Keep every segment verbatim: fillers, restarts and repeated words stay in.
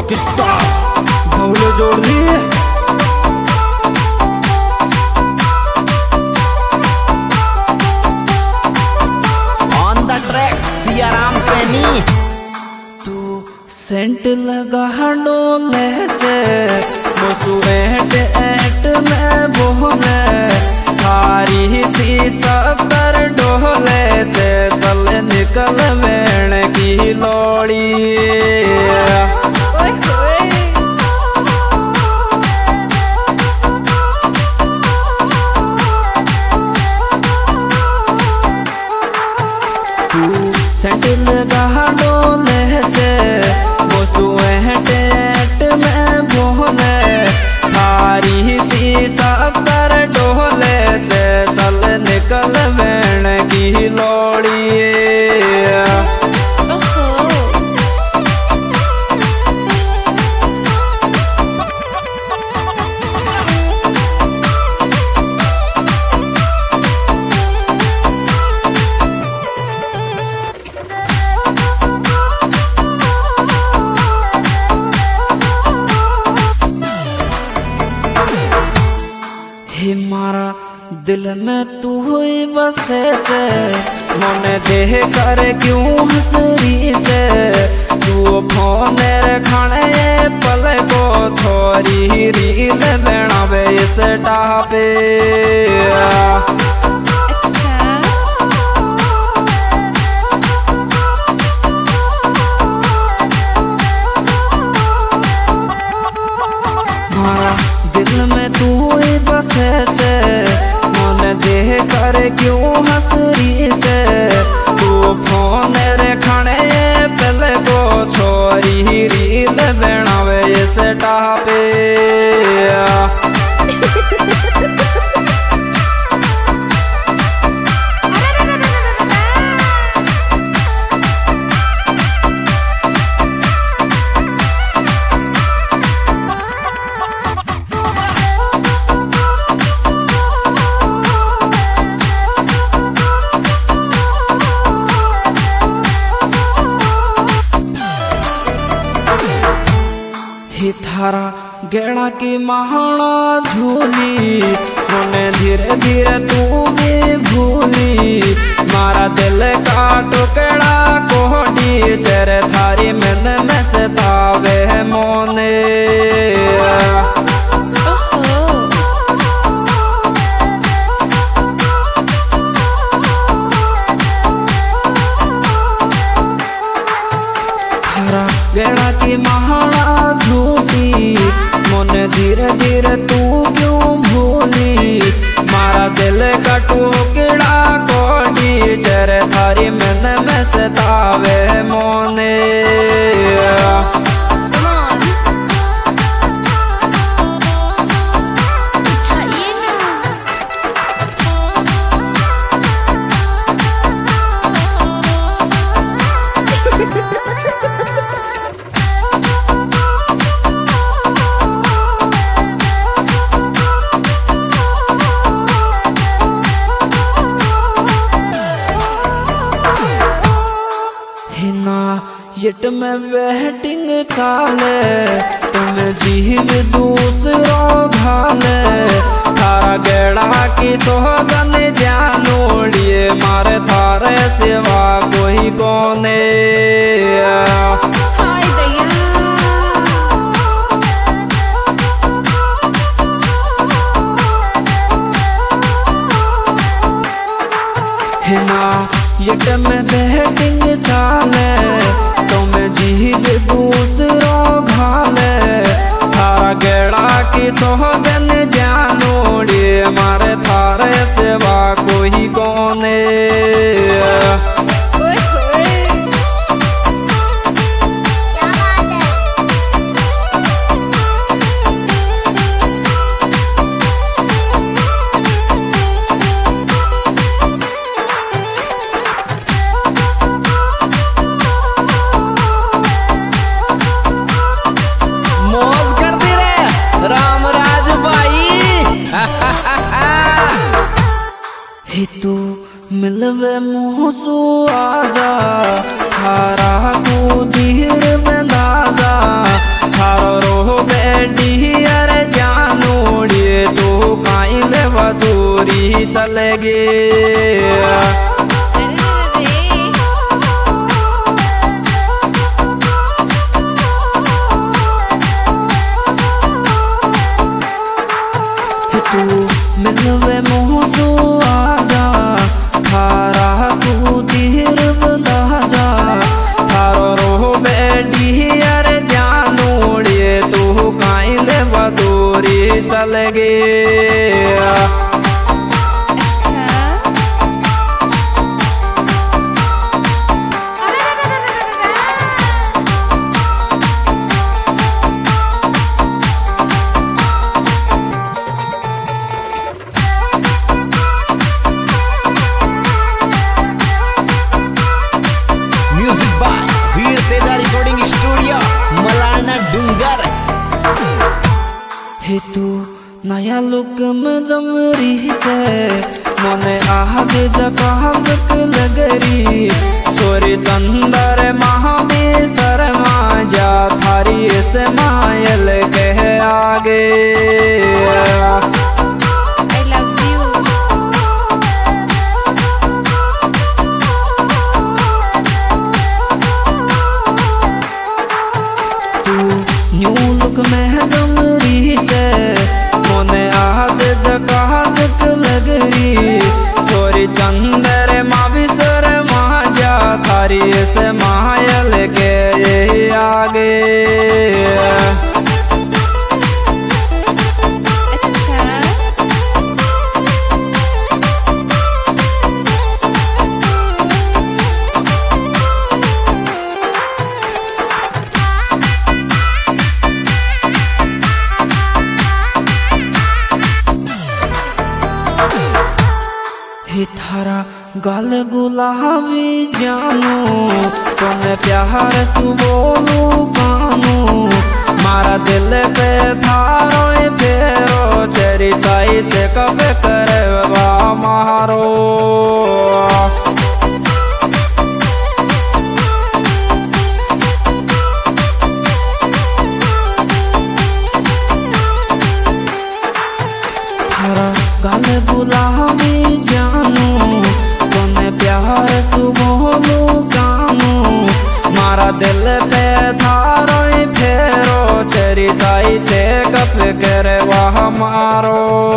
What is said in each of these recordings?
Rockstar Dhaule Jodi. On the track Siyaram Saini. तू scent लगा डोले जे मोसू एट एट में बोले थारी सी सत्तर डोले ते चल निकल वेण की लोड़ी। सेंट लगा डोले जे मोसू एट एट में बोले थारी सी सत्तर डोले से चल निकल वेण की लोड़ी। हे मारा दिल में तू हुई बसे चे मोने देह कर क्यों हंसरी चे तू फोन खाने पल को छोरी रील बनावे इस टापे। मारा दिल में तू हुई बसे चे मन देह कर क्यों हंसरी चे तू फोन रे खाने पहले को छोरी रील बनावे इस टापे। ही थारा गेड़ा की महाना झूली मोने धीरे धीरे तू भी भूली मारा दिल का टुकड़ा कोडी तेरे थारी मन में से तावे मोने। थारा गेड़ा की महाना झूठी मन धीरे धीरे तू क्यों भूली मारा दिल का टुकड़ा कोडी तेरे थारी मन में सतावे मोने। यट में वेटिंग चाले तुम जीव दूसरों घाले थारा गेड़ा की सोहगन जानोड़िए मारे थारे सिवा कोई कोने। हिना यट में वेटिंग चाले तुम जीव दूसरों घाले थारा गेड़ा की सोहगन जानोड़ी मारे थारे सेवा कोई कोने। हे तू मिलवे मुँह आजा थारा तू धीर में दादा चलेगी। तू मिलवे मोहतो आजा थारा तू तीर बदा जा थारो रो बेटी यार जानोड़िए तू काइले बदूरी चलेगी। Music by Veer Teja recording studio Malana Dungar. हे तू नया लुक में जमरी छे मने आगे जकाजक लगरी चोरी चंदर महाबेसर माजा थारी से मायल के आगे। न्यू लुक में जमरी छे मोने आज जकाजक लगरी चोरी चंदर माविसर माजा थारी से मायल के आगे। हे थारा गाल गुलाबी जानू तुम्हें प्यार तू बोलू कानू मारा दिल पे थारो फेरो चेरी चाई से कब करवा मारो। थारा गाल गुलाबी जानू तुम्हें प्यार तू बोलू कानू मारा दिल पे थारो फेरो चेरी चाई से कब करवा मारो।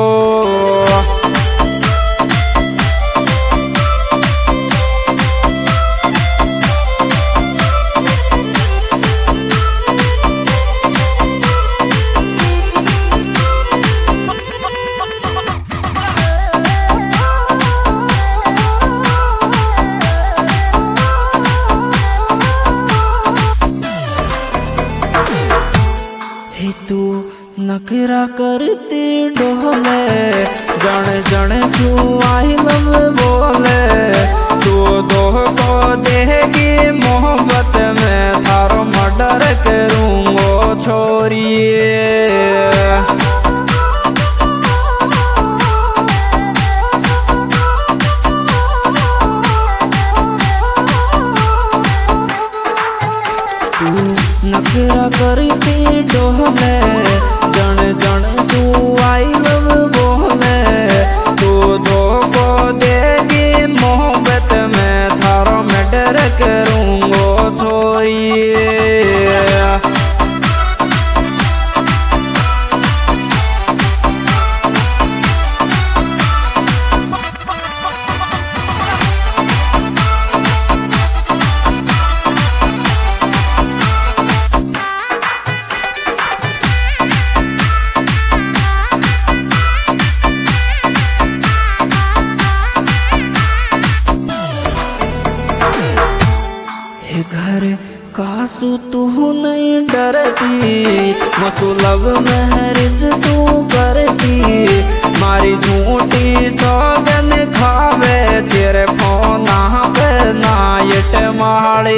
हे तू नखरा करती डोले जन जन तू आई लव बोले तू दो को देगी मोहब्बत में थारो मर्डर करूंगो छोरिए। नखरा करती डोले जन जन तू आई लव बोले तू दो को देगी मोहब्बत में थारो में डर करूंगो छोरिए। घर कासू तू नहीं डरती मसुलब महरिज तू करती मारी झूठी सौगन खावे तेरे फोना पे नाइट मारे।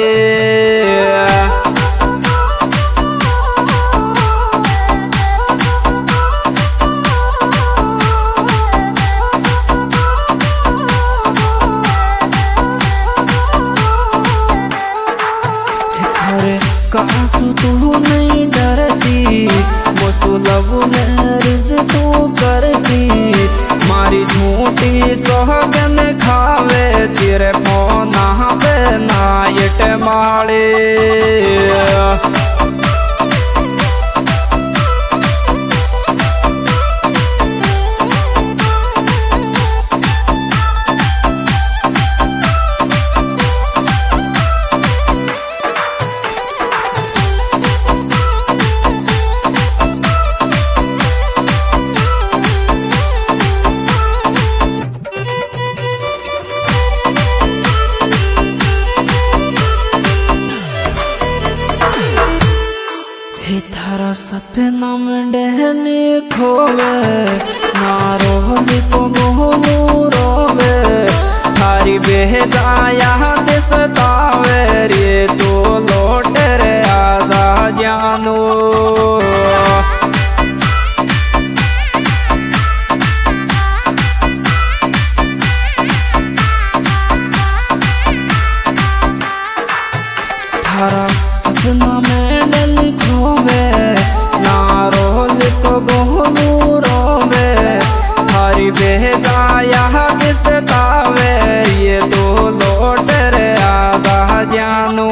कासू तू नहीं डरती मसुलब महरिज तू करती मारी झूठी सौ सपना में डहली खोवे ना रोहली को मोहलू रोवे थारी बेहदाया दिसतावे रे तो लौट रे आजा जानो थारा सपना में डली खोवे ना रोहली को गोहलू रोवे थारी बेहदाया दिसतावे ये तो लौट रे आधा जानो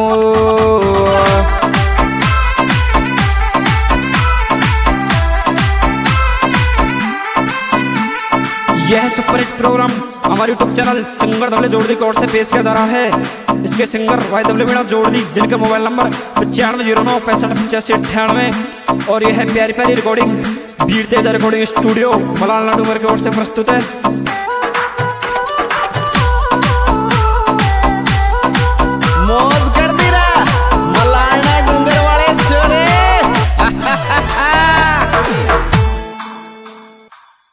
यह सुपरहिट प्रोग्राम हमारे YouTube channel singer Dhawle Jodi की ओर से पेश किया जा रहा है। इसके सिंगर वाई धवले मीणा जोड़दी जिनके मोबाइल नंबर पचानवे जीरो नौ पैंसठ पचासी अट्ठानवे और यह है प्यारी प्यारी recording Veer Teja recording studio Malana Dungar की ओर से प्रस्तुत है।